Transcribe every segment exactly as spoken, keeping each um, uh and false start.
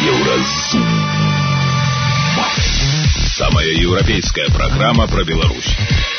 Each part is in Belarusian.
Еўразум. Самая еўрапейская программа про Беларусь.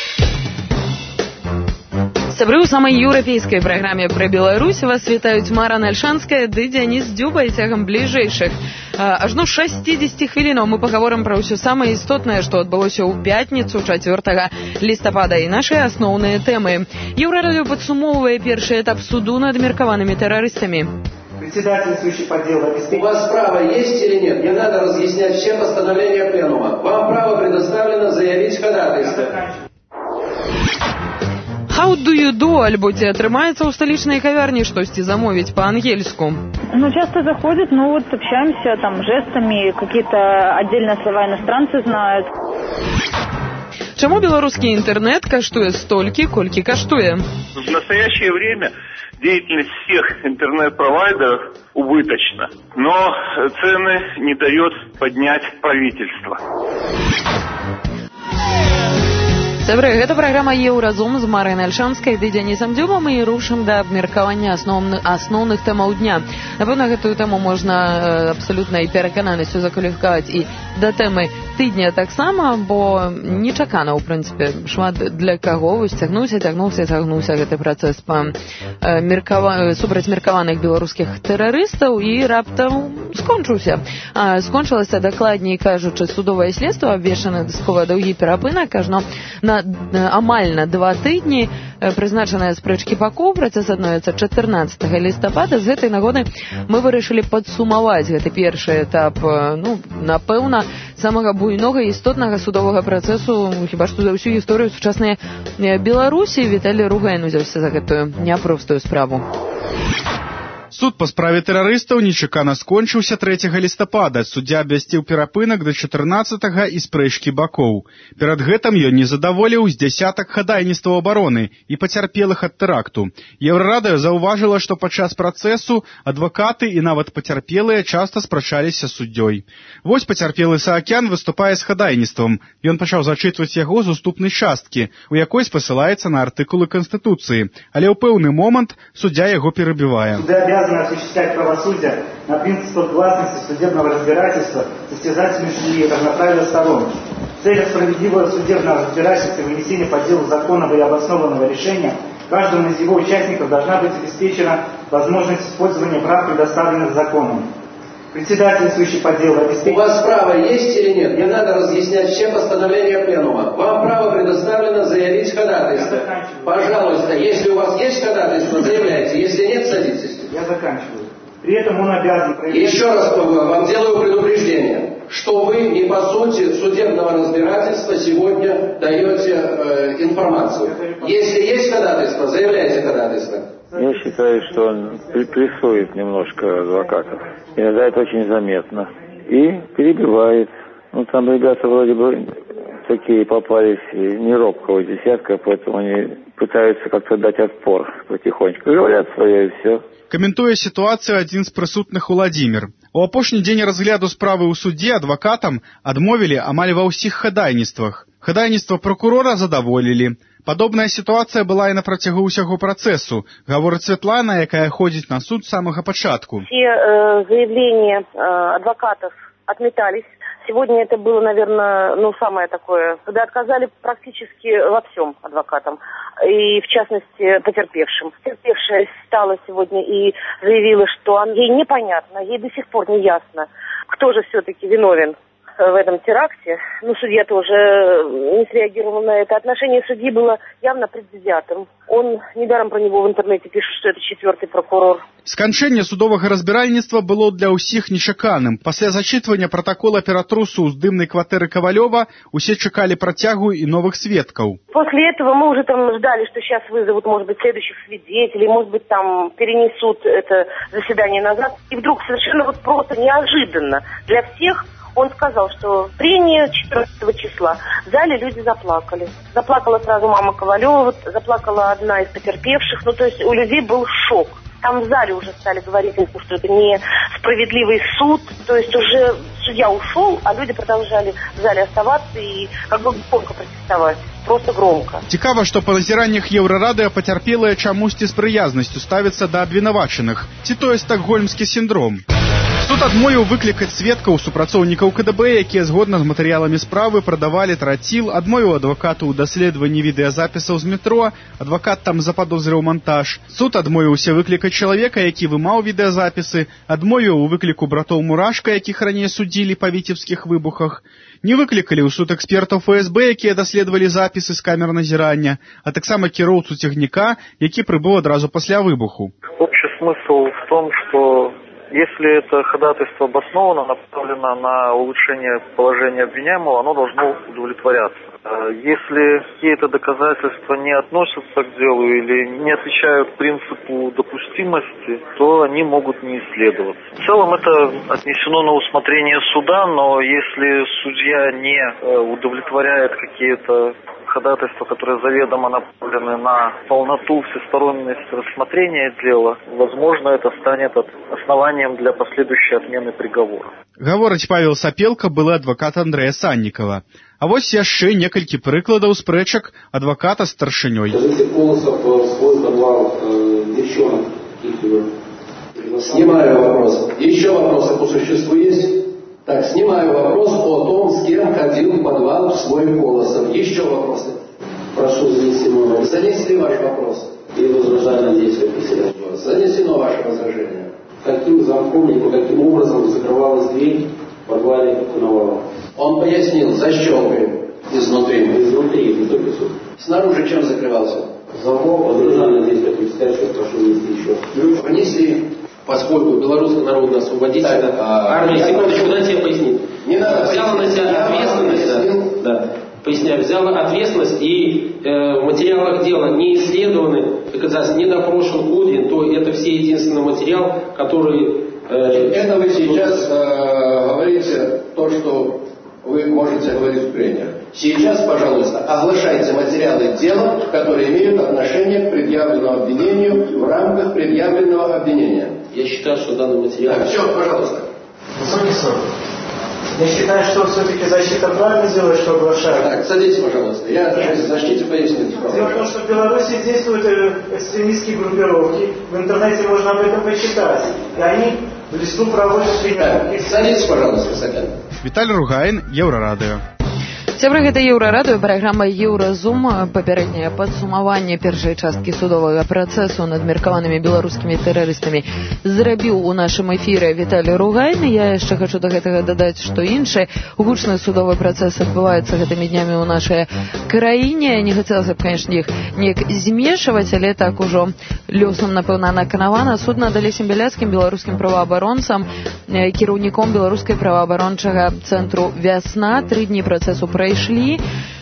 Сябры, у самай еўрапейскай праграме пра Беларусь вас вітаюць Мара Нальшанская ды Дзяніс Дзюба, і цягам бліжэйшых ажно шэсцідзесяці хвілінаў мы пагаворым пра ўсё самае істотнае, што адбылося ў пятніцу чацвёртага лістапада, і нашыя асноўныя тэмы. Еўрарадыё падсумоўвае першы этап суду над меркаванымі тэрарыстамі. Председательствующий по делу обеспечит... У вас право есть или нет? Не надо разъяснять все постановления пленума. Вам право предоставлено заявить ходатайство. How do you do, альбо ці атрымаецца ў сталічнай кавярні штосьці замовіць па-ангельску? Ну, часто заходят, ну вот общаемся там жестами, какие-то отдельные слова иностранцы знают. Чаму беларускі інтэрнэт каштуе столькі, колькі каштуе? В настоящее время деятельность всех интернет-провайдеров убыточна, но цены не дает поднять правительство. Сябры, гэта праграма «Еўразум» з Марай Нальшанскай ды Дзянісам Дзюбам, і рушым да абмеркавання асноўных, асноўных тэмаў дня. Напэўна, гэтую тэму можна абсалютна і перакананасцю закваліфікаваць і да тэмы тыдня таксама, бо нечакана, ў прынцыпе, шмат для каго вось цягнуўся, цягнуўся, цягнуўся гэты працэс па меркава... супраць меркаваных беларускіх тэрарыстаў, і раптам скончыўся. А, скончылася, дакладней кажучы, судовае следства, абвешчаны дысковыя даўгі перапынак, ажно на амаль на два тыдні, прызначаныя спрэчкі бакоў, працэс адновіцца чатырнаццатага лістапада. З гэтай нагоды мы вырашылі падсумаваць гэты першы этап, ну, напэўна, самага буйнога і істотнага судовага працэсу, хіба што за ўсю гісторыю сучаснай Беларусі. Віталій Ругайн узяўся за гэтую няпростую справу. Суд па справе тэрарыстаў нечакана скончыўся трэцяга лістапада. Суддзя абвясціў перапынак да чатырнаццатага і спрэчкі бакоў. Перад гэтым ён не задаволіў з дзясятак хадайніцтваў абароны і пацярпелых ад тэракту. Еўрарадыё заўважыла, што падчас працэсу адвакаты і нават пацярпелыя часта спрачаліся з суддзёй. Вось пацярпелы Саакян выступае з хадайніцтвам. Ён пачаў зачытваць яго з уступнай часткі, у якой спасылаецца на артыкулы Канстытуцыі, але ў пэўны момант суддзя яго перабівае. Осуществлять правосудие на принципах гласности судебного разбирательства, состязательной судьи и равноправия сторон. В целях справедливого судебного разбирательства и вынесения по делу законного и обоснованного решения каждому из его участников должна быть обеспечена возможность использования прав, предоставленных законом. Председательствующий по делу обеспечит... У вас право есть или нет? Не надо разъяснять все постановления пленума. Вам право предоставлено заявить ходатайство. Пожалуйста, если у вас есть ходатайство, заявляйте. Если нет, садитесь. Я заканчиваю. При этом он обязан... Еще раз вам делаю предупреждение, что вы не по сути судебного разбирательства сегодня даете э, информацию. Если есть ходатайство, заявляйте ходатайство. Я считаю, что он прессует немножко адвокатов. Иногда это очень заметно. И перебивает. Ну, там ребята вроде бы такие попались не робкого десятка, поэтому они пытаются как-то дать отпор потихонечку. Говорят свое и все. Каментуе сітуацыю адзін з прысутных Уладзімір. У апошні дзень разгляду справы ў судзе адвакатам адмовілі амаль ва ўсіх хадайніцтвах. Хадайніцтва прокурора задаволілі. Падобная сітуацыя была і на працягу ўсяго працэсу, гаворыць Святлана, якая ходзіць на суд з самага пачатку. Все э, заявления э, адвокатов отметались. Сегодня это было, наверное, ну, самое такое, когда отказали практически во всем адвокатам, и в частности потерпевшим. Потерпевшая стала сегодня и заявила, что ей непонятно, ей до сих пор не ясно, кто же все-таки виновен в этом теракте. Ну, судья тоже не среагировал на это. Отношение судьи было явно предвзятым. Он, недаром про него в интернете пишет, что это четвертый прокурор. Сканчэнне судовага разбіральніцтва было для ўсіх нечаканым. Пасля зачытвання пратакола ператрусу з дымнай кватэры Ковалёва усе чакалі працягу і новых сведкаў. После этого мы уже там ждали, что сейчас вызовут, может быть, следующих свидетелей, может быть, там перенесут это заседание назад. И вдруг совершенно вот просто неожиданно для всех он сказал, что прение четырнадцатого числа. В зале люди заплакали. Заплакала сразу мама Ковалева, заплакала одна из потерпевших. Ну, то есть у людей был шок. Там в зале уже стали говорить, что это не справедливый суд. То есть уже судья ушел, а люди продолжали в зале оставаться и как бы громко протестовать. Просто громко. Цікава, што па назіраннях Еўрарадыё пацярпелыя чамусьці з прыязнасцю ставяцца да абвінавачаных. Ці то є стакгольмскі сіндром? Суд адмовіў выклікаць сведкаў супрацоўнікаў КДБ, якія згодна з матэрыяламі справы прадавалі траціл, адмовіў адвакату ў даследаванні відэазапісаў з метро, адвакат там заподозрыў монтаж. Суд адмовіўся выклікаць чалавека, які вымаў відэазапісы, адмовіў у выкліку братоў Мурашка, якіх раней судзілі па віцебскіх выбухах. Не выклікалі ў суд экспертаў ФСБ, якія даследавалі запісы з камер назірання, а таксама кіроўцу цягніка, які прыбыў адразу пасля выбуху. Общий смысл в том, что если это ходатайство обосновано, направлено на улучшение положения обвиняемого, оно должно удовлетворяться. Если какие-то доказательства не относятся к делу или не отвечают принципу допустимости, то они могут не исследоваться. В целом это отнесено на усмотрение суда, но если судья не удовлетворяет какие-то ходатайства, которые заведомо направлены на полноту, всесторонность рассмотрения дела, возможно, это станет основанием для последующей отмены приговора. Гаворыць Павел Сапелка, былы адвакат Андрэя Саннікава. А вось яшчэ некалькі прыкладаў спрэчак адваката з старшынёй. Снимаю вопрос. Еще вопросы по существу есть? Так, снимаю вопрос о том, с кем ходил в подвал в свой Колосов. Еще вопросы? Прошу занести мой вопрос. Занесли ваш вопрос? И возражаю на действие председателя. Занесено ваше возражение. Каким замком и по каким образом закрывалась дверь в подвале Коновалова? Он пояснил, защелкой изнутри. Изнутри, не только суд. Снаружи чем закрывался? Замок, возражаю на действие председателя. Прошу внести еще. Ключ. Внесли. Поскольку Белорусская народная освободительная а, армия, секундочку, дайте я пояснить. Не надо. Взяла на себя ответственность, да, да, поясняю, взяла ответственность и э, в материалах дела не исследованы, доказательства, не допрошен Кудрин, то это все единственный материал, который... Э, это вы сейчас э, говорите то, что вы можете говорить в прениях. Сейчас, пожалуйста, оглашайте материалы дела, которые имеют отношение к предъявленному обвинению в рамках предъявленного обвинения. Я считаю, что данный материал... Так, все, пожалуйста. Высокий суд. Я считаю, что все-таки защита правильно делает, что оглашает. Так, садитесь, пожалуйста. Я защите поясните. Дело в том, что в Беларуси действуют экстремистские группировки. В интернете можно об этом почитать. И они в лесу проводят тренировки. Садитесь, пожалуйста, Высокий. Віталь Ругайн, Еўрарадыё. Сябры, гэта Еўрарадыё, праграма Еўразум, папярэдняе падсумаванне першай часткі судовага працэсу над меркаванымі беларускімі тэрарыстамі зрабіў у нашым эфіры Віталь Ругайн. Я яшчэ хачу да гэтага дадаць, што іншы гучны судовы працэс адбываецца гэтымі днямі ў нашай краіне. Не хацелася б, канешне, іх неяк змешваць, але так ужо лёсам, напэўна, наканавана. Суд над Алесем Бяляцкім, беларускім праваабаронцам, кіраўніком беларускай праваабарончага цэнтру «Вясна». Тры дні працэсу прайшлі,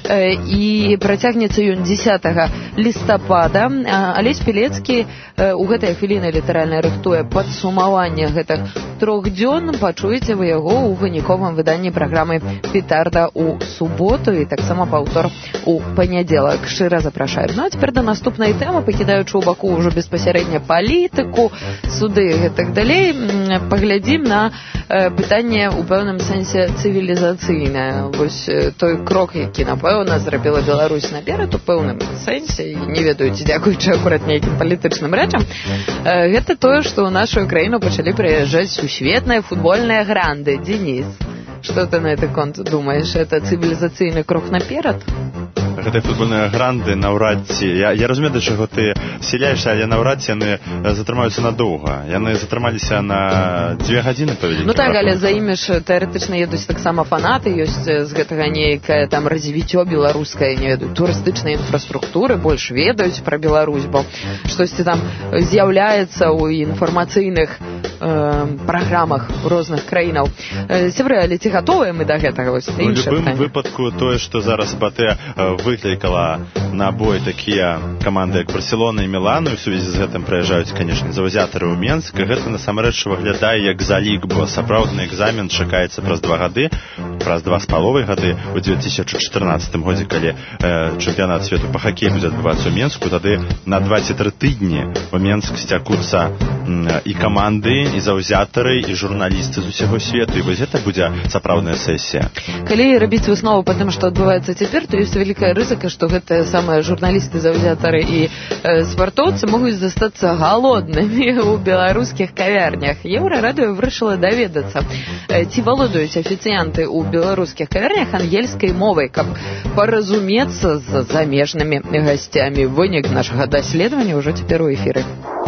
і працягнецца ён дзесятага лістапада. Алесь Бяляцкі у гэтай хвіліны літаральна рыхтуе падсумаванне гэтых трох дзён. Пачуеце вы яго ў выніковым выданні праграмы «Петарда» ў суботу і таксама паўтор у панядзелак. Шчыра запрашаю. Ну а цяпер да наступнай тэмы, пакідаючы ў баку ўжо безпасярэдня палітыку, суды і так далей, паглядзім на пытанне ў пэўным сэнсе цывілізацыйнае. Вось той крок, які, напэўна, зрабіла Беларусь наперад у пэўным сэнсе, і не ведаю, ці дзякуючы акурат нейкім палітычным рэчам, гэта тое, што ў нашу краіну пачалі прыязджаць сусветныя футбольныя гранды. Денис, што ты на гэты конт думаеш? Это цывілізацыйны крок наперад? Гэтыя футбольныя гранды наўрад ці... Я, я разумею, да чаго ты сяляешся, але наўрад ці яны затрымаюцца надоўга. Яны затрымаліся на дзве гадзіны, па вялікім Ну так, рахунку. але за імі ж тэарэтычна едуць таксама фанаты, ёсць з гэтага нейкае там развіццё беларускай, не ведаю, турыстычнай інфраструктуры, больш ведаюць пра Беларусь, бо штосьці там з'яўляецца ў інфармацыйных э, праграмах розных краінаў. Э, Сябры, але ці гатовыя мы да гэтага? Вось, У любым выпадку тое, што зараз БАТЭ выклікала на бой такія каманды, як Барселона і Мілан, і ў сувязі з гэтым прыязджаюць, канешне, завазятары ў Менск, гэта насамрэч выглядае як залік, бо сапраўдны экзамен чакаецца праз два гады. праз два з паловай гады у две тысячи чатырнаццатым годзе, калі э, чэмпіянат свету па хакеі будзе адбывацца ў Менску, тады на два-тры тыдні у Менск сцякуцца і каманды, і заўзятары, і журналісты з усяго свету, і вось гэта будзе сапраўдная сесія. Калі рабіць выснову па тым, што адбываецца цяпер, то ёсць вялікая рызыка, што гэтыя самыя журналісты, заўзятары і э, спартоўцы могуць застацца галоднымі ў беларускіх кавярнях. Еўрарадыё вырашыла даведацца, э, ці валодаюць афіцыянты ў беларускіх кавярнях ангельскай мовай, каб паразумецца з замежнымі гасцямі. Вынік нашага даследавання ўжо цяпер у эфіры.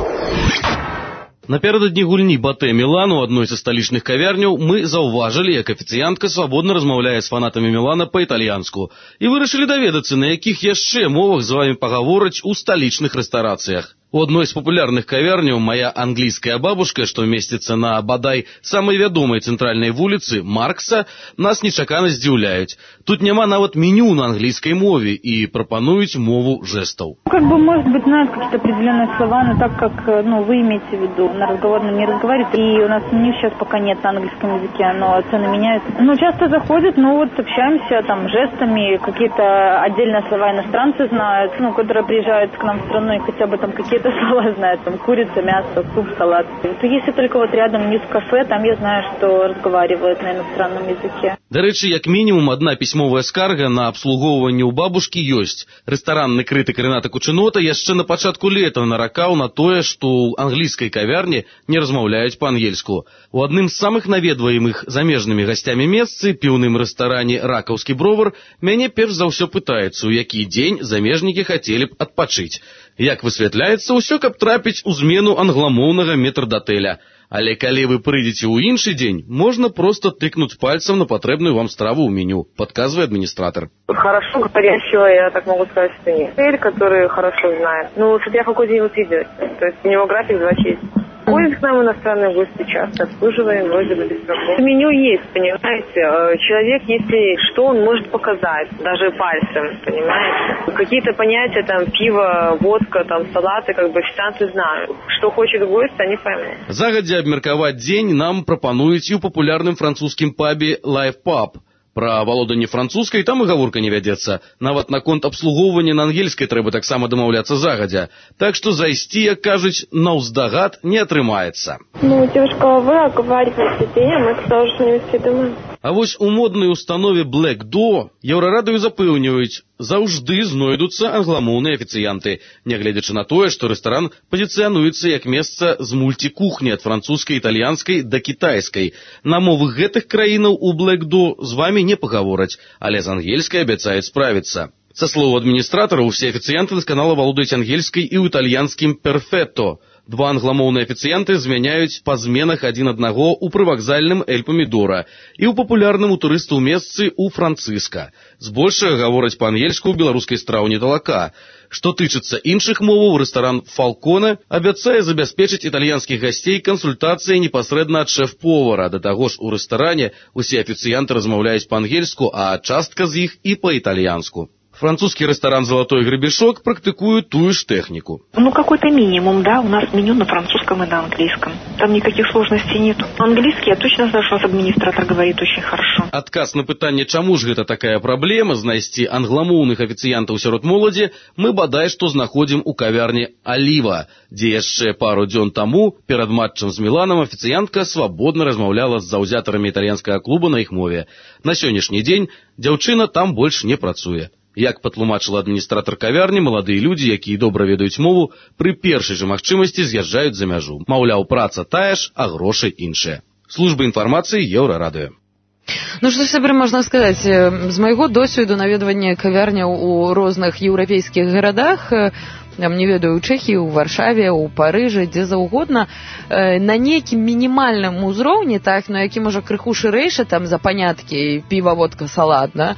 Напердадні гульні Батэ-Мілан у адной са сталічных кавярняў мы заўважылі, як афіцыянтка свабодна размаўляе з фанатамі Мілана па-італьянску і вырашылі даведацца, на якіх яшчэ мовах з вамі пагавораць у сталічных рэстарацыях. У адной з папулярных кавярняў «Моя англійская бабушка», што месціцца на, бадай, самай вядомай цэнтральнай вуліцы Маркса, нас нечакана здзіўляюць. Тут няма нават меню на англійскай мове і прапануюць мову жестов. Как бы, может быть, знают какие-то определенные слова, но так как, ну, вы имеете в виду, на разговорном не разговаривают, и у нас меню сейчас пока нет на английском языке, но цены меняются. Ну, часто заходят, ну, вот общаемся там жестами, какие-то отдельные слова иностранцы знают, ну, которые приезжают к нам в страну и хотя бы там какие-то слова знают, там, курица, мясо, суп, салат. То если только вот рядом не в кафе, там я знаю, что разговаривают на иностранном языке. До речі, як мінімум, одна пісьмовая скарга на абслугоўванне ў бабушкі ёсць. Рэстаранны крытык Рэната Кучынота яшчэ на пачатку лета наракаў на тое, што ў англійскай кавярні не размаўляюць па-ангельску. У адным з самых наведваемых замежнымі гасцямі месцы, піўным рэстаране «Ракаўскі бровар», мяне перш за ўсё пытаецца, у які дзень замежнікі хацелі б адпачыць. Як высвятляецца, ўсё каб трапіць у змену англамоўнага метрдатэля. Але калі вы прыйдзеце ў іншы дзень, можна проста тыкнуць пальцем на патрэбную вам страву ў меню, подказывает администратор. Хорошо говорящего, я так могу сказать, что нет. Эль, который хорошо знает. Ну, смотря какой день вы придете. То есть у него график два часа. Ходят к нам иностранные гости часто, обслуживаем, вроде бы без проблем. Меню есть, понимаете. Человек, если что, он может показать, даже пальцем, понимаете. Какие-то понятия, там, пиво, водка, там, салаты, как бы официанты знают. Что хочет гость, они поймут. Загадзя абмеркаваць дзень нам прапануюць і ў папулярным французскім пабе Live Pub. Пра валоданне французскай там і гаворка не вядзецца. Нават наконт абслугоўвання на ангельскай трэба таксама дамаўляцца загадзя. Так што зайсці, як кажуць, наўздагад не атрымаецца. Ну, девушка, вы оговариваете день, а мы тоже не думаем. А вось у моднай установе Black Door Еўрарадыё запэўніваюць, заўжды знойдуцца англамоўныя афіцыянты, нягледзячы на тое, што рэстаран пазіцыянуецца як месца з мульцікухні ад французскай, італьянскай да кітайскай. На мовы гэтых краінаў у Black Door з вамі не пагавораць, але з ангельскай абяцаюць справіцца. Са слоў адміністратараў, усе афіцыянты дасканала валодаюць ангельскай і ў італьянскім «Перфетто». Два англамоўныя афіцыянты змяняюць па зменах адзін аднаго ў прывакзальным «Эль Помідора» і ў папулярным у турыстаў месцы ў «Францыска». Збольшага гавораць па-ангельску ў беларускай страўні талака. Што тычыцца іншых моваў, рэстаран «Фалконе» абяцае забяспечыць італьянскіх гасцей кансультацыяй непасрэдна ад шэф-повара. Да таго ж у рэстаране усе афіцыянты размаўляюць па-ангельску, а частка з іх і па-італьянску. Французский ресторан «Золотой гребешок» практикует ту же технику. Ну, какой-то минимум, да, у нас меню на французском и на английском. Там никаких сложностей нет. Английский, я точно знаю, что у нас администратор говорит очень хорошо. Адказ на пытанне, чаму ж гэта такая праблема, знайсці англамоўных афіцыянтаў сярод моладзі, мы бадай што знаходзім у кавярні «Аліва», дзе яшчэ пару дзён таму, перад матчам з Міланам, афіцыянтка свабодна размаўляла з заўзятарамі італьянскага клуба на іх мове. На сённяшні дзень дзяўчына там больш не працуе. Як патлумачыла адміністратар кавярні, маладыя людзі, якія добра ведаюць мову, пры першай жа магчымасці з'язджаюць за мяжу. Маўляў, праца тая ж, а грошы іншыя. Служба інфармацыі Еўрарадыё. Ну, што сябры можна сказаць, з майго досведу наведвання кавярняў у розных еўрапейскіх гарадах, там, не ведаю, у Чэхіі, у Варшаве, у Парыжы, дзе заўгодна, на нейкім мінімальным узроўні, так, ну, які можа крыху шырэйшы, там, за паняткі, піва, водка, салат, да,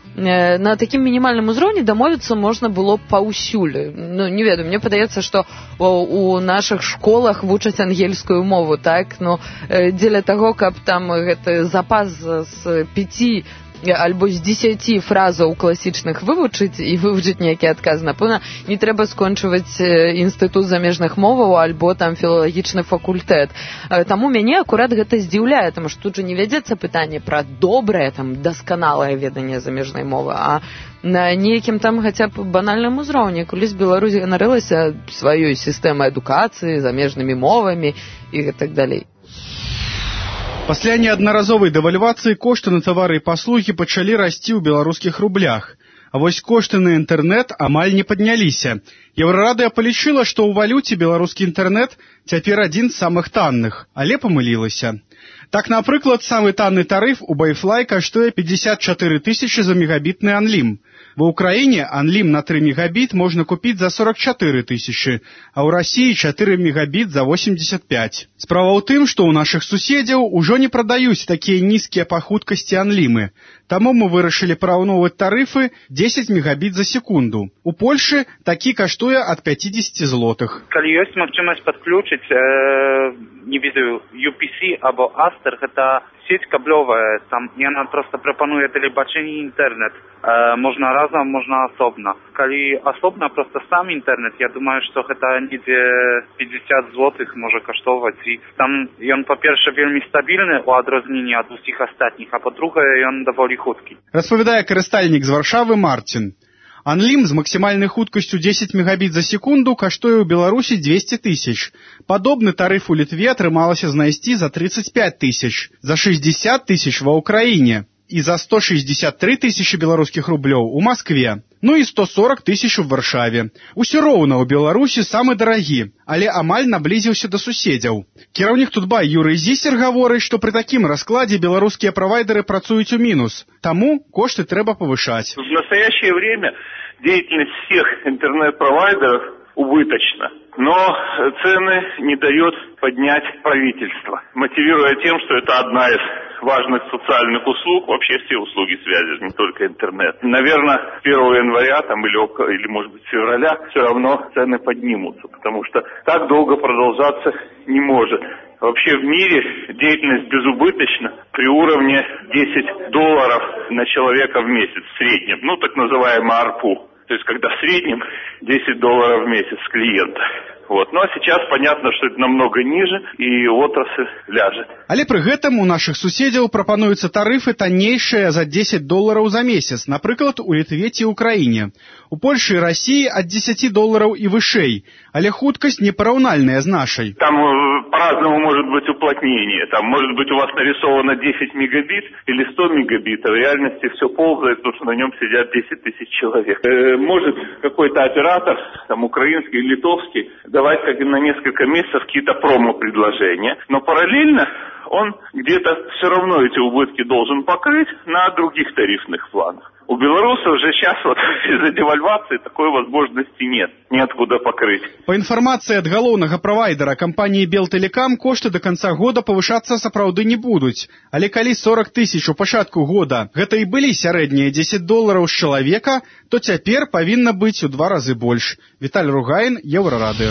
на такім мінімальным узроўні дамовіцца можна было паўсюль. Ну, не ведаю, мне падаецца, што у нашых школах вучаць ангельскую мову, так, ну, дзеля таго, каб там гэты запас з пяці альбо з дзесяці фразаў класічных вывучыць і вывучыць нейкі адказ. Напэўна, не трэба скончваць інстытут замежных моваў альбо там філалагічны факультэт. Таму мяне акурат гэта здзіўляе, таму што тут жа не вядзецца пытанне пра добрае, там, дасканалае веданне замежнай мовы, а на нейкім там хаця б банальным узроўні. Калісь Беларусь ганарылася сваёй сістэмай адукацыі, замежнымі мовамі і так далей. Пасля неаднаразовай дэвальвацыі кошты на тавары і паслугі пачалі расці ў беларускіх рублях. А вось кошты на інтэрнэт амаль не падняліся. Еўрарадыё палічыла, што ў валюце беларускі інтэрнэт цяпер адзін з самых танных, але памылілася. Так, напрыклад, самы танны тарыф у Байфлай каштуе пятьдесят четыре тысячи за мегабітны анлім. Ва ўкраіне анлім на тры мегабіт можна купіць за сорок четыре тысячи, а ў Расіі чатыры мегабіт за восемьдесят пять. Справа ў тым, што ў нашых суседзяў ужо не прадаюць такія нізкія па хуткасці анлімы. Таму мы вырашылі параўноўваць тарыфы дзесяць мегабіт за секунду. У Польшы такі каштуе ад пятьдесят злотых. Калі ёсць магчымасць падключыць, э, не ведаю, ю пі сі або Астер, гэта сеть каблёвая, там яна проста прапануе тэлебачэнне і інтэрнэт. Э, можна разам, можна асобна. Калі асобна проста сам інтэрнэт, я думаю, што гэта недзе пятьдесят злотых можа каштоўваць. І там ён, па-перше, вельмі стабільны у адрозненні ад усіх астатніх, а па-другае, ён даволі хуткі. Распавядае карыстальнік з Варшавы Марцін. Анлім з максімальнай хуткасцю дзесяць мегабіт за секунду каштуе ў Беларусі двести тысяч. Падобны тарыф у Літве атрымалася знайсці за тридцать пять тысяч, за шестьдесят тысяч ва ўкраіне і за сто шестьдесят три тысячи беларускіх рублёў у Маскве, ну і сто сорок тысяч у Варшаве. Усё роўна ў Беларусі самы дарагі, але амаль наблізіўся да суседзяў. Кіраўнік Тутбай Юрый Зісер гаворыць, што пры такім раскладзе беларускія правайдеры працуюць у мінус, таму кошты трэба павышаць. В настоящее время деятельность всех интернет-провайдеров убыточна, но цены не дает поднять правительство, мотивируя тем, что это одна из важных социальных услуг, вообще все услуги связи, не только интернет. Наверное, с первого января там, или, или, может быть, с февраля все равно цены поднимутся, потому что так долго продолжаться не может. Вообще в мире деятельность безубыточна при уровне десять долларов на человека в месяц в среднем, ну так называемый АРПУ. То есть, когда в среднем десять долларов в месяц с клиента. Вот. Ну а сейчас понятно, что это намного ниже, и отрасль ляжет. Але пры гэтым у нашых суседзяў прапануюцца тарыфы таннейшыя за десять доллараў за месяц, напрыклад, у Літве ці ўкраіне. У Польшы і Расіі ад десяти доллараў і вышэй, але хуткасць непараўнальная з нашай. Там по-разному может быть уплотнение. Там может быть у вас нарисовано десять мегабит или сто мегабит, а в реальности все ползает, потому что на нем сидят десять тысяч человек. Э, может какой-то оператор, там украинский или литовский, давать как на несколько месяцев какие-то промо-предложения, но параллельно он где-то все равно эти убытки должен покрыть на других тарифных планах. У белорусов же сейчас вот из-за девальвации такой возможности нет, неоткуда покрыть. По информации от галоўнага правайдера компании Белтелекам, кошты до конца года повышаться сапраўды не будуць. Але калі сорок тысяч у пачатку года гэта і былі сярэднія десять долларов з чалавека, то цяпер павінна быць у два разы больш. Віталь Ругаін, Еўрарадыё.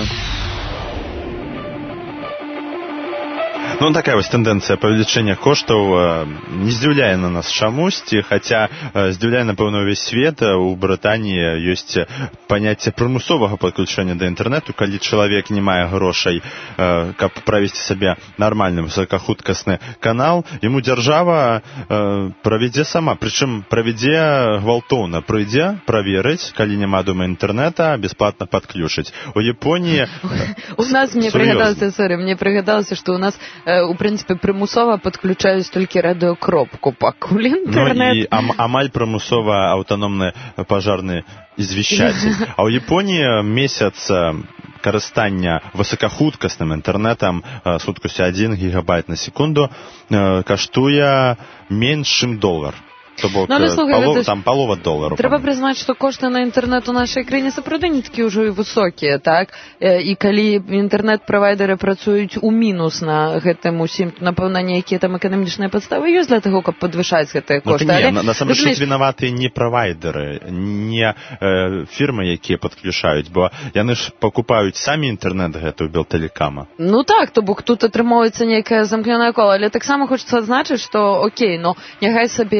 Ну, такая вось тэндэнцыя павелічэння коштаў не здзіўляе на нас чамусьці, хаця здзіўляе, напэўна, увесь свет. У Брытаніі ёсць паняцце прымусовага падключэння да інтэрнэту, калі чалавек не мае грошай, каб правесці сабе нармальны высокахуткасны канал, яму дзяржава правядзе сама, прычым правядзе гвалтоўна, прыйдзе праверыць, калі няма дома інтэрнэта, бясплатна падключыць. У Японіі у нас мне прыгадалася, сорі, мне прыгадалася, што у нас у прынцыпе прымусова падключаюць толькі радыёкропку пакуль інтэрнэт. Ну і ам, амаль прымусова аўтаномны пажарны звяшчатель. А ў Японіі месяц карыстання высокахуткасным інтэрнэтам з хуткасцю один гігабайт на секунду каштуе менш, чым долар. То бок, ну, слухай, палов, ж... там палова долару. Трэба прызнаць, што кошты на інтэрнэт у нашай краіне сапраўды не такі ўжо і высокія, так? І калі інтэрнэт-правайдеры працуюць у мінус на гэтым усім, напэўна, нейкія там эканамічныя падставы ёсць для таго, каб падвышаць гэтыя кошты. Ну, але... не, насамрэч тут вінаватыя не правайдеры, не э, фірмы, якія падключаюць, бо яны ж пакупаюць самі інтэрнэт гэты ў Белтелекама. Ну так, то бок тут атрымоўваецца нейкае замкнёнае кола, але таксама хочацца адзначыць, што окей, но няхай сабе у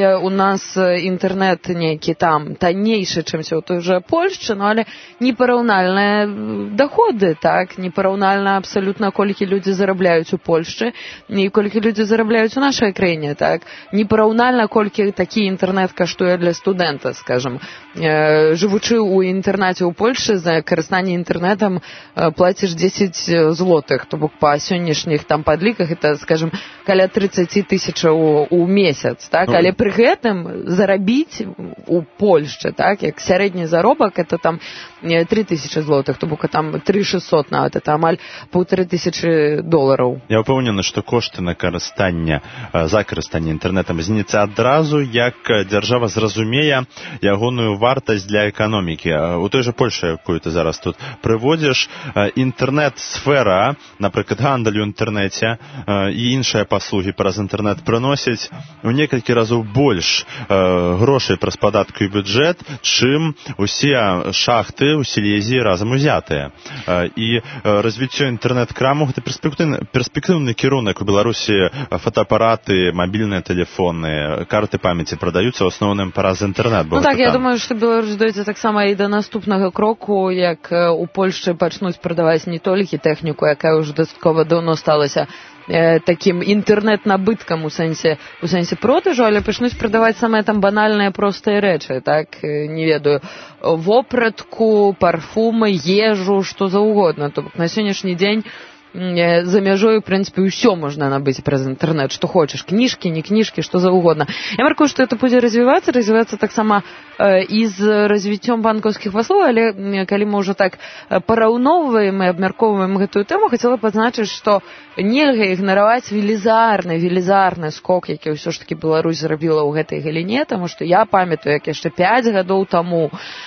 нас інтэрнэт нейкі там таннейшы, чымся ў той жа Польшчы, ну але непараўнальныя даходы, так, непараўнальна абсалютна колькі людзі зарабляюць у Польшчы і колькі людзі зарабляюць у нашай краіне, так, непараўнальна колькі такі інтэрнэт каштуе для студэнта, скажам. Жывучы ў інтэрнаце ў Польшчы, за карыстанне інтэрнэтам плаціш дзесяць злотых, то бок па сённяшніх там падліках это, скажам, каля тридцать тысячаў у месяц, так, але пры гэтым зарабіць у Польшчы, так, як сярэдні заробак, это там три тысячи злотых, то бок там три шестьсот нават, это амаль полторы тысячи долараў. Я упэўнены, што кошты на карыстанне, за карыстанне інтэрнэтам зніцца адразу, як дзяржава зразумее ягоную вартасць для эканомікі. У той жа Польшы, якую ты зараз тут прыводзіш, інтэрнэт-сфера, напрыклад, гандаль у інтэрнэце і іншыя паслугі праз інтэрнэт прыносяць у некалькі разоў больш грошай праз падатку і бюджэт, чым усе шахты у Сілезіі разам узятыя. І развіццё інтэрнэт-краму гэта перспектыўны, перспектыўны кірунак. У Беларусі фотоапараты, мабільныя тэлефоны, карты памяці прадаюцца ў асноўным праз інтэрнэт. Ну так, я думаю, што Беларусь дойдзе таксама і да наступнага кроку, як у Польшчы пачнуць прадаваць не толькі тэхніку, якая ўжо дастаткова даўно сталася такім інтэрнэт-набыткам у сэнсе, у сэнсе продажу, але пачнуць прадаваць самыя там банальныя простыя рэчы, так, не ведаю, вопратку, парфумы, ежу, што заўгодна. То бок на сённяшні дзень за мяжой, в прынцыпе, ўсё можна набыць праз інтэрнэт, што хочаш, кніжкі, не кніжкі, што заўгодна. Я мяркую, што это будзе развівацца, развівацца таксама і з развіццём банкаўскіх паслуг, але калі мы ўжо так параўноўваем і абмяркоўваем гэтую тэму, хацела пазначыць, што нельга ігнараваць велізарны, велізарны скок, які ўсё ж такі Беларусь зрабіла ў гэтай галіне, таму што я памятаю, як яшчэ пяць гадоў таму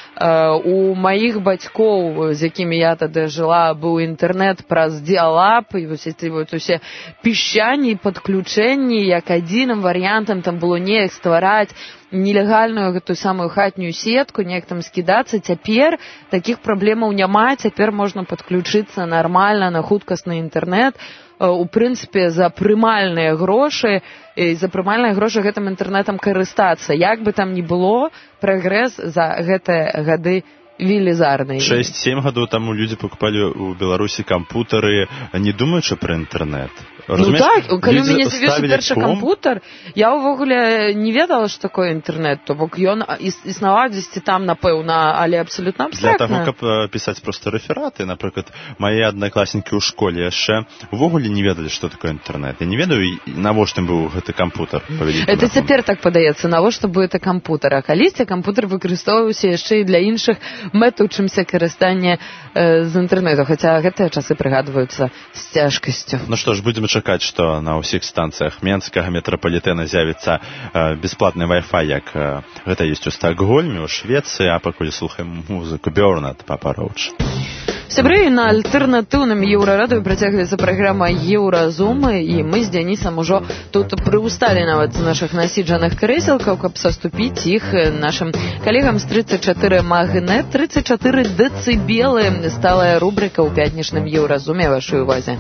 у маіх бацькоў, з якімі я тады жыла, быў інтэрнэт праз дыалап, і вось эти вот усе пішчанні і падключэнні, як адзіным варыянтам там было неяк ствараць нелегальную гэтую самую хатнюю сетку, неяк там скідацца. Цяпер такіх праблемаў няма, цяпер можна падключыцца нармальна на хуткасны інтэрнэт, у прынцыпе, за прымальныя грошы, і за прымальныя грошы гэтым інтэрнэтам карыстацца. Як бы там ні было, прагрэс за гэтыя гады велізарны. шэсць-сем гадоў таму людзі пакупалі ў Беларусі кампутары, не думаючы пра інтэрнэт. Ну так, калі ў мяне з'явіўся першы кампутар, я ўвогуле не ведала, што такое інтэрнэт, то бок ён існаваў дзесьці там, напэўна, але абсалютна абстрактна. Для таго, каб пісаць проста рэфераты, напрыклад, мае аднакласнікі ў школе яшчэ увогуле не ведалі, што такое інтэрнэт. Я не ведаю, навошта быў гэты кампутар. Это цяпер так падаецца, навошта быў гэта кампутар, а калісьці кампутар выкарыстоўваўся яшчэ і для іншых мэтаў, чымся карыстанне з інтэрнэту, хаця гэтыя часы прыгадваюцца з цяжкасцю. Ну што ж, будзем чакаць, што на ўсіх станцыях менскага метрапалітэна з'явіцца бясплатны Wi-Fi, як гэта ёсць у Стокгольме, у Швецыі, а пакуль слухаем музыку Бёрнат, Папа Роуч. Сябры, на альтэрнатыўным еўрарадыё працягваецца праграма Еўразум, і мы з Дзянісам ужо тут прыўсталі нават з нашых насіджаных крэселкаў, каб саступіць іх нашым калегам з тридцать чатыры Магнет. тридцать чатыры дэцыбелы, сталая рубрыка ў пятнічным Еўразуме, вашай увазе.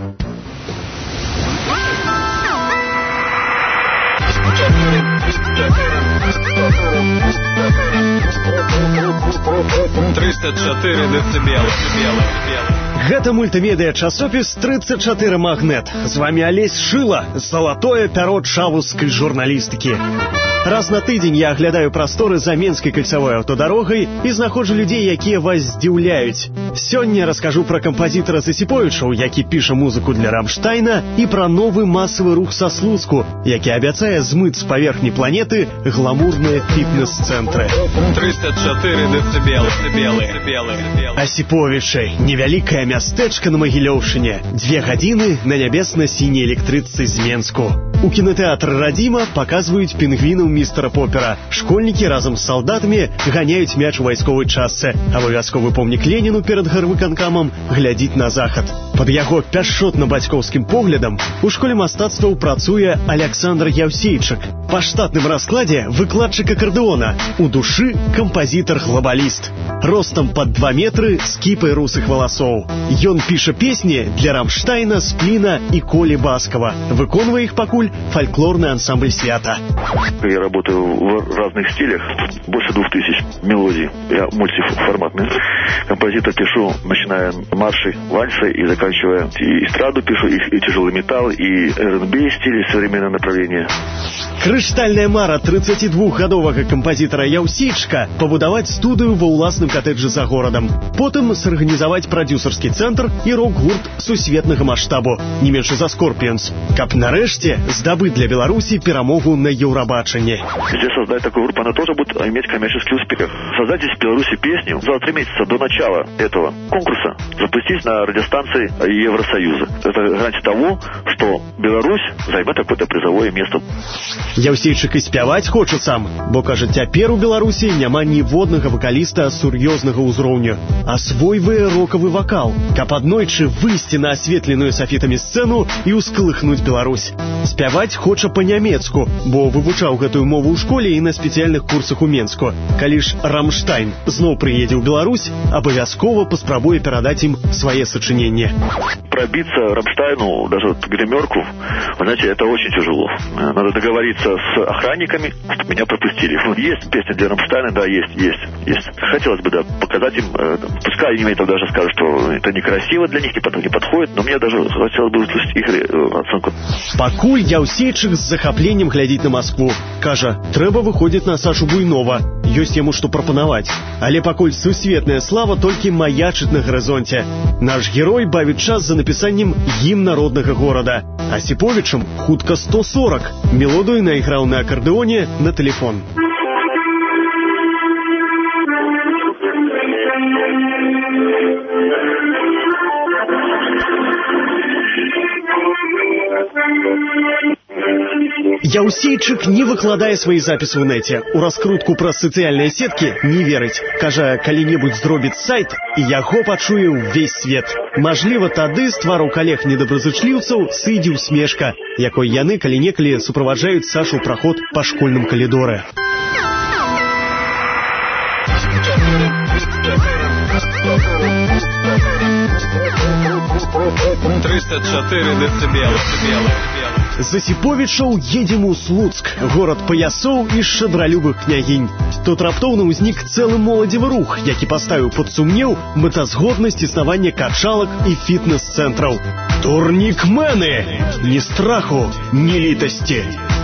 тридцать чатыры дэцыбелы. Гэта мультымедыя часопіс тридцать чатыры Магнет. З вами Олесь Шила, залатое пяро чавускай журналістыкі. Раз на тыдзень я аглядаю прасторы за Менскай кальцавой аўтадарогай і знаходжу людзей, якія вас здзіўляюць. Сёння раскажу пра кампазітара Засіповіча, які піша музыку для Рамштайна, і пра новы масавы рух са Слуцку, які абяцае змыць з паверхні планеты гламурныя фітнес-цэнтры. тридцать чатыры дэцыбелы. Асіповічы, невялікае мястэчка на Магілёўшыне. Две гадзіны на нябесна-сіняй электрычцы з Менску. У кінотэатры Радзіма паказваюць пінгвінаў містера Поппера. Школьнікі разам з салдатамі ганяюць мяч у вайсковай частцы. Абавязковы помнік Леніну перад гарвыканкамам глядзіць на захад. Пад яго пяшчотна-бацькоўскім поглядам у школе мастацтваў працуе Аляксандр Яўсейчык. Па штатным раскладзе выкладчык акардэона, у душы кампазітар-глабаліст. Ростам пад два метры з кіпай русых валасоў. Ён піша песні для Рамштайна, Спліна і Колі Баскава. Выконвае іх пакуль фольклорный ансамбль «Свята». Я работаю в разных стилях, больше двух тысяч мелодий. Я мультиформатный композитор, пишу, начиная марши, вальсы и заканчивая и эстраду пишу, и, и тяжелый металл, и эр энд би стиль, и современное направление. Крыштальная мара тридцатидвухгадовага кампазітара Яўсейчыка пабудаваць студыю ва ўласным катэджы за горадам. Потым сарганізаваць прадюсерскі цэнтр і рок-гурт сусветнага маштабу, не менш за Скорпіонс, каб нарэшце здабыць для Беларусі перамогу на Еўрабачанні. Здесь создать такую группу, она тоже будет иметь коммерческий успех. Создать здесь в Беларуси песню за три месяца до начала этого конкурса, запустить на радиостанции Евросоюза. Это гарантия того, что Беларусь займет какое-то призовое место. Яўсейчык і спяваць хоча сам, бо, кажа, цяпер у Беларусі няма ніводнага вакаліста сур'ёзнага ўзроўню. Асвойвае рокавы вакал, каб аднойчы выйсці на асветленую сафітамі сцэну і ўскалыхнуць Беларусь. Спяваць хоча па-нямецку, бо вывучаў гэтую мову ў школе і на спецыяльных курсах у Менску. Калі ж Рамштайн зноў прыедзе ў Беларусь, абавязкова паспрабуе перадаць ім свае сачыненні. Пробиться Рамштайну, даже вот гримерку, вы знаете, это очень тяжело. Надо договориться с охранниками, чтобы меня пропустили. Есть песня для Рамштайна, да, есть, есть, есть. Хотелось бы, да, показать им, э, пускай они мне даже скажут, что это некрасиво для них, не, под, не подходит, но мне даже хотелось бы услышать их э, оценку. Пакуль Яўсейчык з захапленнем глядзіць на Москву. Кажа, трэба выходзіць на Сашу Буйнова. Ёсць яму што прапанаваць. Але пакуль сусветная слава толькі маячыць на гарызонце. Наш герой бавіць час за напісаннем гімна роднага горада. Асіповічам хутка сто сорок. Мелодыю наіграў на акардэоне на тэлефон. Яўсейчык не выкладае свае запісы ў нэце. У раскрутку праз сацыяльныя сеткі не верыць. Кажа, калі-небудзь зробіць сайт, і яго пачуе ўвесь свет. Мажліва, тады з твараў калег недобразычліўцаў сыдзе усмешка, якой яны калі-некалі суправаджаюць Сашу праход па школьным калідоры. тридцать четыре децибела. Засіповічаў едзем у Слуцк, горад паясоў і шчадралюбых княгінь. Тут раптоўна ўзнік цэлы моладзевы рух, які паставіў пад сумнеў мэтазгоднасць існавання качалак і фітнес-цэнтраў. Турнікмены! Ні страху, ні літасці.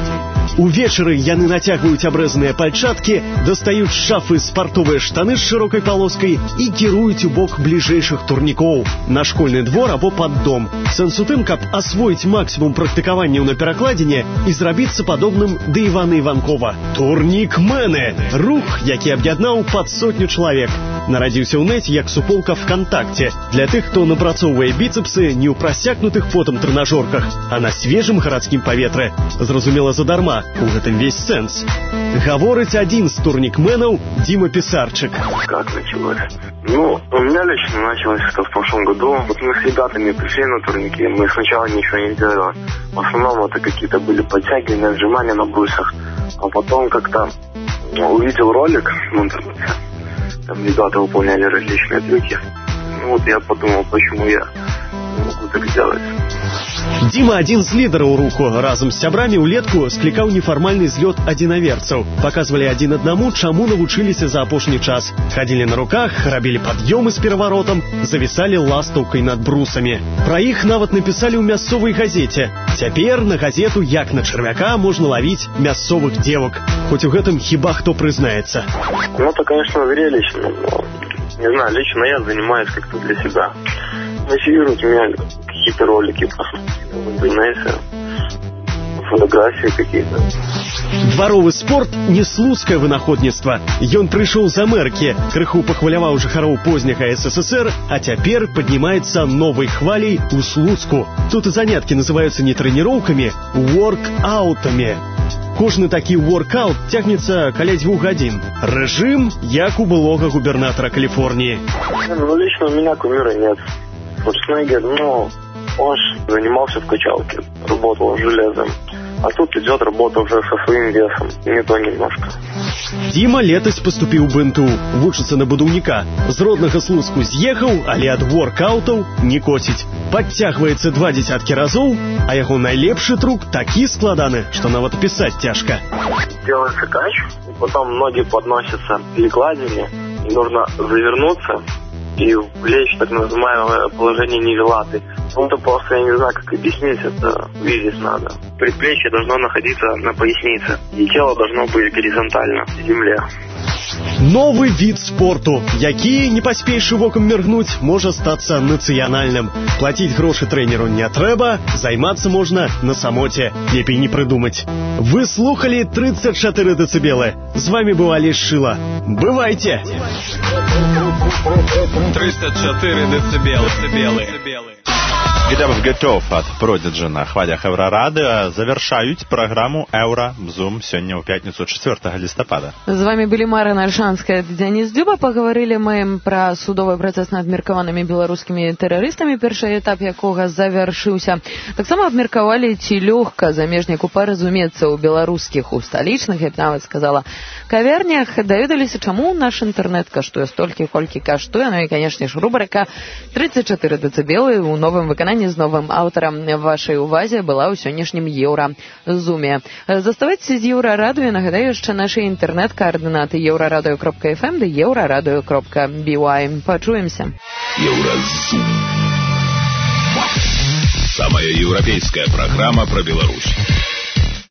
Увечары яны нацягваюць абрэзаныя пальчаткі, дастаюць з шафы спартовыя штаны з шырокай палоскай і кіруюць у бок бліжэйшых турнікоў, на школьны двор або пад дом. Сэнс у тым, каб асвоіць максімум практыкаванняў на перакладзіне і зрабіцца падобным да Івана Іванкова. Турнікмены! Рух, які аб'яднаў пад сотню чалавек. Нарадзіўся ў нэце як суполка ВКонтакте для тых, хто напрацоўвае біцэпсы не ў прасякнутых потам трэнажорках, а на свежым гарадскім паветры. Зразумела, задарма. У гэтым весь сэнс. Гаворыць адзін з турникменаў Дима Писарчик. Как началось? Ну, у меня лично началось это в прошлом году. Вот мы с ребятами пришли на турники, мы сначала ничего не делали. В основном это какие-то были подтягивания, отжимания на брусьях. А потом как-то увидел ролик в интернете. Там ребята выполняли различные трюки. Ну вот я подумал, почему я не могу так сделать. Дима адзін з лідараў руху. Разам з сябрамі ўлетку склікаў нефармальны злёт адзінаверцаў. Паказвалі адзін аднаму, чаму навучыліся за апошні час. Хадзілі на руках, рабілі пад'ёмы з пераваротам, завісалі ластаўкай над брусамі. Пра іх нават напісалі ў мясцовай газеце. Цяпер на газету «Як на чарвяка» можна лавіць мясцовых девак. Хоць у гэтым хіба хто прызнаецца. Ну, это, конечно, зрелищно, но, не знаю, лично я занимаюсь как-то для себя. Мотивируют меня какие-то ролики в интернете, фотографии какие-то. Дваровы спорт не слуцкае вынаходніцтва. Ён прыйшоў з Амерыкі, крыху пахваляваў жыхароў позняга эс эс эс эр, а цяпер паднімаецца новай хваляй у Слуцку. Тут заняткі называюцца не трэніроўкамі, ворк-аутамі. Кожны такі воркаут цягнецца каля дзвюх гадзін. Рэжым, як у былога губернатара Каліфорніі. Ну, лично у меня кумира нет. Шварценеггер, ну, он занимался в качалке, работал железом. А тут идет работа уже со своим весом, не то немножко. Дима летась поступіў бынту, вучыцца на будаўніка. З роднага Слуцку з'ехаў, але ад воркаутаў не коціць. Падцягваецца два дзесяткі разоў, а яго найлепшы трук такі складаны, што нават пісаць цяжка. Делается кач, и потом ноги подносятся к перекладине, и нужно завернуться и влечь так называемое положение нивелаты. Ну, это просто, я не знаю, как объяснить, это видеть надо. Предплечье должно находиться на пояснице, и тело должно быть горизонтально в земле. Новы від спорту, які, не паспейшы вокам міргнуць, можа стацца нацыянальным. Плаціць грошы трэнеру не трэба, займацца можна на самоце, лепей не прыдумаць. Вы слухалі тридцать четыре дэцибелы. З вами быў Алеш Шыла. Бывайце! тридцать четыре дэцибелы. Get Up Get Off от Prodigy на хвалях Еўрарадыо завершаюць праграму Еўра Зум сёння ў пятніцу чацвёртага лістапада. З вами былі Марына Альшанская, Дзяніс Дзюба. Паговорили мы пра судовы працэс над абмеркаванымі беларускімі тэрарыстамі, першы этап якога завершыўся. Таксама абмеркавалі, ці лёгка замежніку паразумецца ў беларускіх, у сталічных, я б нават сказала, кавярнях. Даведаліся, чаму наш інтэрнэт каштуе столькі, колькі каштуе. Ну і, канешне ж, рубрика тридцать четыре дэцибелы ў новым выкананні з новым аўтарам вашай увазе была ў сённяшнім Еўра-зуме. Заставайцеся з Еўрарадыё. Нагадаю яшчэ нашы інтэрнэт-каардынаты еўрарадыё кропка эф эм да еўрарадыё кропка би уай. Пачуемся. Еўразум. Самая европейская программа про Беларусь.